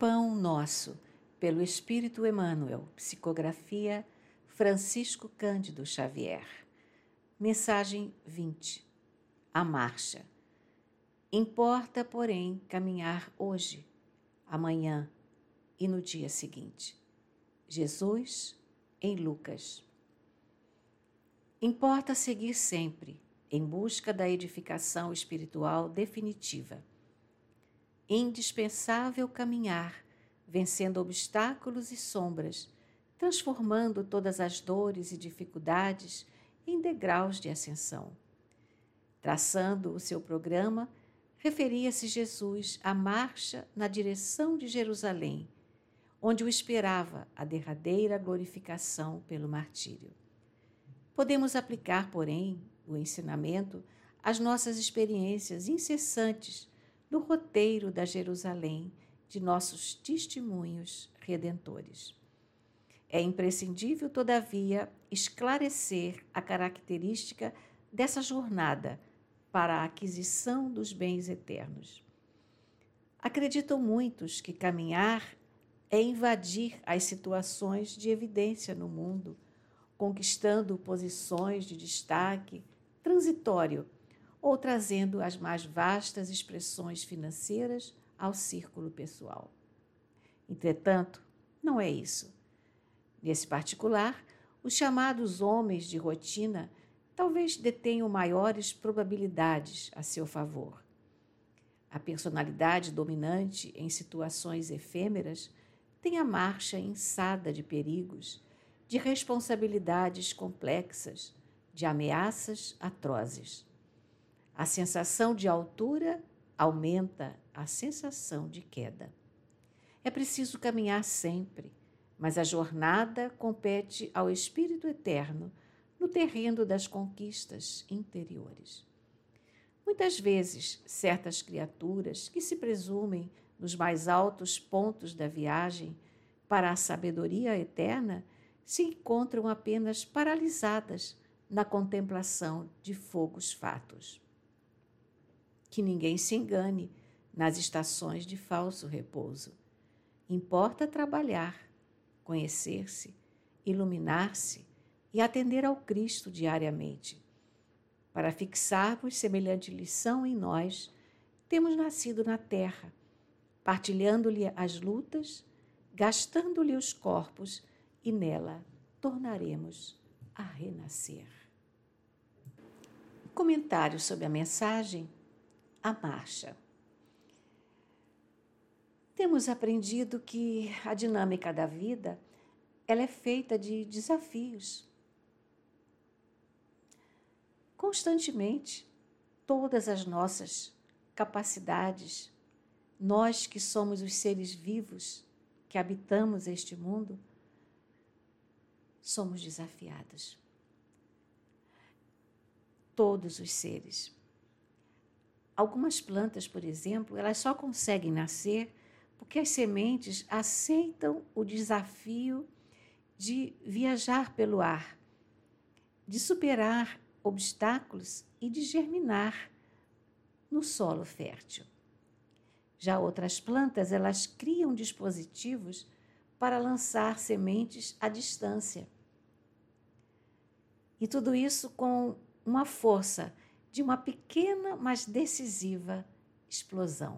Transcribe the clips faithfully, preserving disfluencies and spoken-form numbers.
Pão Nosso, pelo Espírito Emmanuel, psicografia Francisco Cândido Xavier. Mensagem vinte. A marcha. Importa, porém, caminhar hoje, amanhã e no dia seguinte. Jesus, em Lucas. Importa seguir sempre, em busca da edificação espiritual definitiva. Indispensável caminhar, vencendo obstáculos e sombras, transformando todas as dores e dificuldades em degraus de ascensão. Traçando o seu programa, referia-se Jesus à marcha na direção de Jerusalém, onde o esperava a derradeira glorificação pelo martírio. Podemos aplicar, porém, o ensinamento às nossas experiências incessantes no roteiro da Jerusalém de nossos testemunhos redentores. É imprescindível, todavia, esclarecer a característica dessa jornada para a aquisição dos bens eternos. Acreditam muitos que caminhar é invadir as situações de evidência no mundo, conquistando posições de destaque transitório ou trazendo as mais vastas expressões financeiras ao círculo pessoal. Entretanto, não é isso. Nesse particular, os chamados homens de rotina talvez detenham maiores probabilidades a seu favor. A personalidade dominante em situações efêmeras tem a marcha inçada de perigos, de responsabilidades complexas, de ameaças atrozes. A sensação de altura aumenta a sensação de queda. É preciso caminhar sempre, mas a jornada compete ao Espírito Eterno no terreno das conquistas interiores. Muitas vezes, certas criaturas que se presumem nos mais altos pontos da viagem para a sabedoria eterna se encontram apenas paralisadas na contemplação de fogos fatos. Que ninguém se engane nas estações de falso repouso. Importa trabalhar, conhecer-se, iluminar-se e atender ao Cristo diariamente. Para fixarmos semelhante lição em nós, temos nascido na terra, partilhando-lhe as lutas, gastando-lhe os corpos e nela tornaremos a renascer. Comentário sobre a mensagem: a marcha. Temos aprendido que a dinâmica da vida ela é feita de desafios. Constantemente, todas as nossas capacidades, nós que somos os seres vivos que habitamos este mundo, somos desafiados. Todos os seres. Algumas plantas, por exemplo, elas só conseguem nascer porque as sementes aceitam o desafio de viajar pelo ar, de superar obstáculos e de germinar no solo fértil. Já outras plantas, elas criam dispositivos para lançar sementes à distância. E tudo isso com uma força de uma pequena, mas decisiva explosão.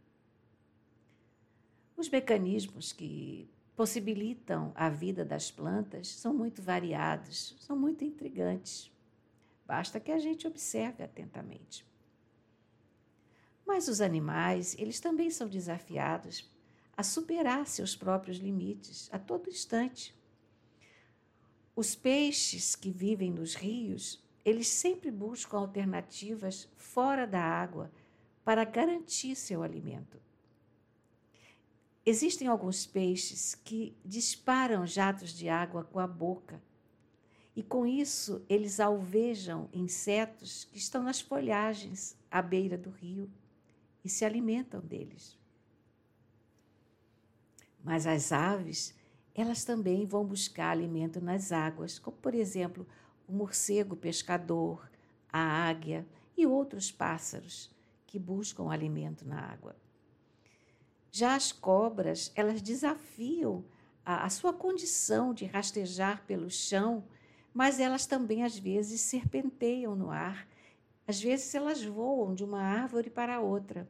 Os mecanismos que possibilitam a vida das plantas são muito variados, são muito intrigantes. Basta que a gente observe atentamente. Mas os animais, eles também são desafiados a superar seus próprios limites a todo instante. Os peixes que vivem nos rios, eles sempre buscam alternativas fora da água para garantir seu alimento. Existem alguns peixes que disparam jatos de água com a boca e, com isso, eles alvejam insetos que estão nas folhagens à beira do rio e se alimentam deles. Mas as aves, elas também vão buscar alimento nas águas, como, por exemplo, o morcego pescador, a águia e outros pássaros que buscam alimento na água. Já as cobras, elas desafiam a, a sua condição de rastejar pelo chão, mas elas também, às vezes, serpenteiam no ar. Às vezes, elas voam de uma árvore para outra.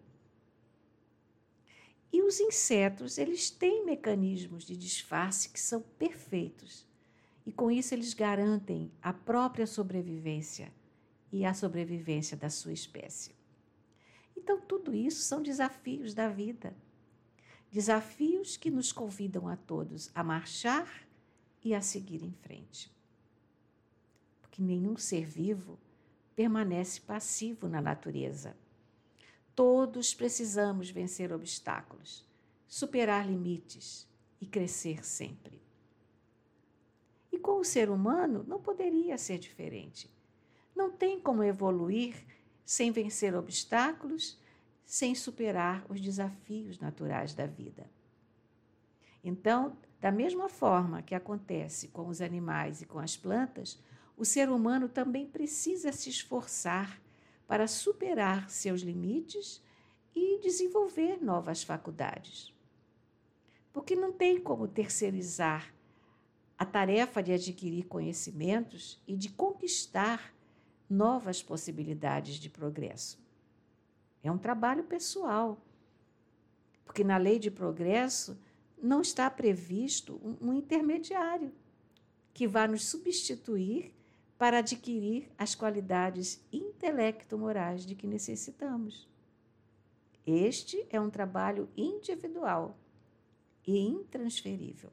E os insetos, eles têm mecanismos de disfarce que são perfeitos. E com isso eles garantem a própria sobrevivência e a sobrevivência da sua espécie. Então, tudo isso são desafios da vida. Desafios que nos convidam a todos a marchar e a seguir em frente. Porque nenhum ser vivo permanece passivo na natureza. Todos precisamos vencer obstáculos, superar limites e crescer sempre. E com o ser humano não poderia ser diferente. Não tem como evoluir sem vencer obstáculos, sem superar os desafios naturais da vida. Então, da mesma forma que acontece com os animais e com as plantas, o ser humano também precisa se esforçar para superar seus limites e desenvolver novas faculdades. Porque não tem como terceirizar a tarefa de adquirir conhecimentos e de conquistar novas possibilidades de progresso. É um trabalho pessoal, porque na lei de progresso não está previsto um, um intermediário que vá nos substituir para adquirir as qualidades intelecto-morais de que necessitamos. Este é um trabalho individual e intransferível.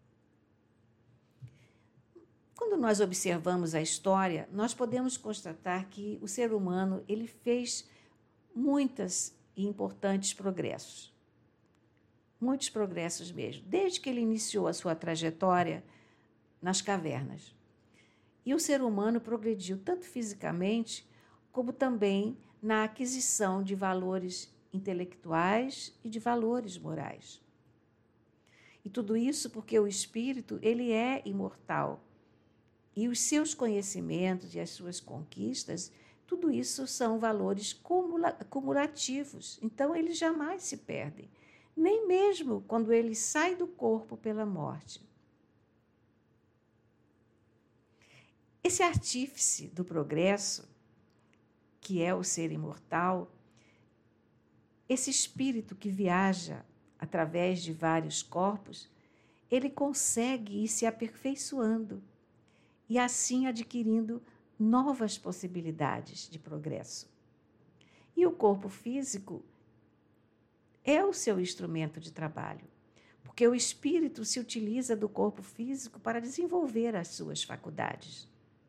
Quando nós observamos a história, nós podemos constatar que o ser humano ele fez muitos e importantes progressos. Muitos progressos mesmo, desde que ele iniciou a sua trajetória nas cavernas. E o ser humano progrediu tanto fisicamente, como também na aquisição de valores intelectuais e de valores morais. E tudo isso porque o espírito ele é imortal. E os seus conhecimentos e as suas conquistas, tudo isso são valores cumula- cumulativos. Então, eles jamais se perdem, nem mesmo quando ele sai do corpo pela morte. Esse artífice do progresso, que é o ser imortal, esse espírito que viaja através de vários corpos, ele consegue ir se aperfeiçoando e assim adquirindo novas possibilidades de progresso. E o corpo físico é o seu instrumento de trabalho, porque o espírito se utiliza do corpo físico para desenvolver as suas faculdades.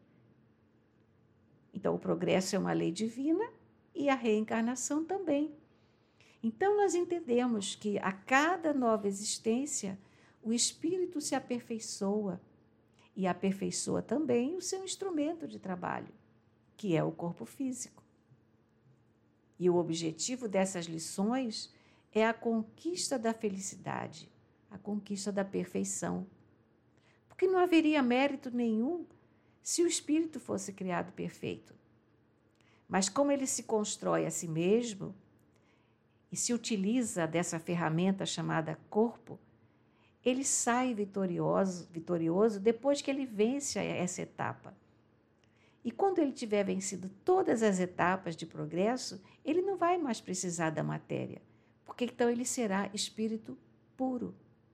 Então, o progresso é uma lei divina e a reencarnação também. Então, nós entendemos que a cada nova existência, o espírito se aperfeiçoa e aperfeiçoa também o seu instrumento de trabalho, que é o corpo físico. E o objetivo dessas lições é a conquista da felicidade, a conquista da perfeição. Porque não haveria mérito nenhum se o espírito fosse criado perfeito. Mas como ele se constrói a si mesmo e se utiliza dessa ferramenta chamada corpo, ele sai vitorioso, vitorioso depois que ele vence essa etapa. E quando ele tiver vencido todas as etapas de progresso, ele não vai mais precisar da matéria, porque então ele será espírito puro.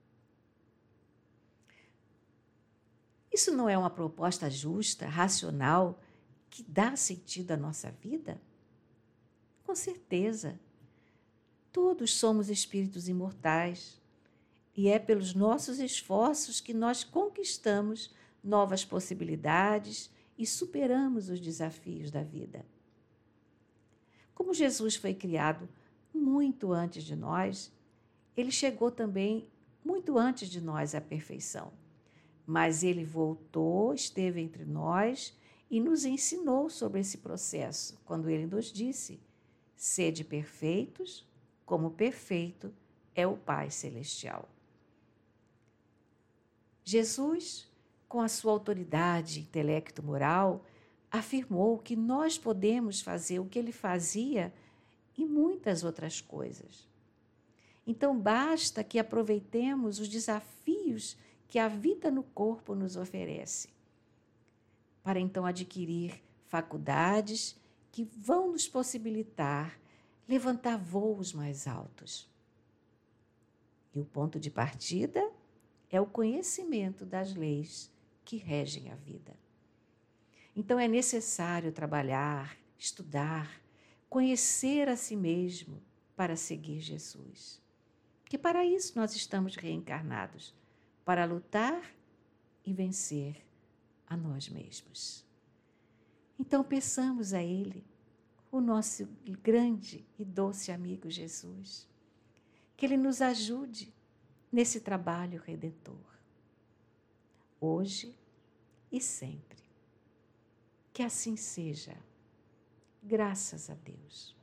Isso não é uma proposta justa, racional, que dá sentido à nossa vida? Com certeza. Todos somos espíritos imortais. E é pelos nossos esforços que nós conquistamos novas possibilidades e superamos os desafios da vida. Como Jesus foi criado muito antes de nós, ele chegou também muito antes de nós à perfeição. Mas ele voltou, esteve entre nós e nos ensinou sobre esse processo, quando ele nos disse: sede perfeitos, como perfeito é o Pai Celestial. Jesus, com a sua autoridade intelecto-moral, afirmou que nós podemos fazer o que ele fazia e muitas outras coisas. Então, basta que aproveitemos os desafios que a vida no corpo nos oferece, para então adquirir faculdades que vão nos possibilitar levantar voos mais altos. E o ponto de partida é o conhecimento das leis que regem a vida. Então é necessário trabalhar, estudar, conhecer a si mesmo para seguir Jesus. Porque para isso nós estamos reencarnados, para lutar e vencer a nós mesmos. Então peçamos a Ele, o nosso grande e doce amigo Jesus, que Ele nos ajude nesse trabalho redentor, hoje e sempre. Que assim seja, graças a Deus.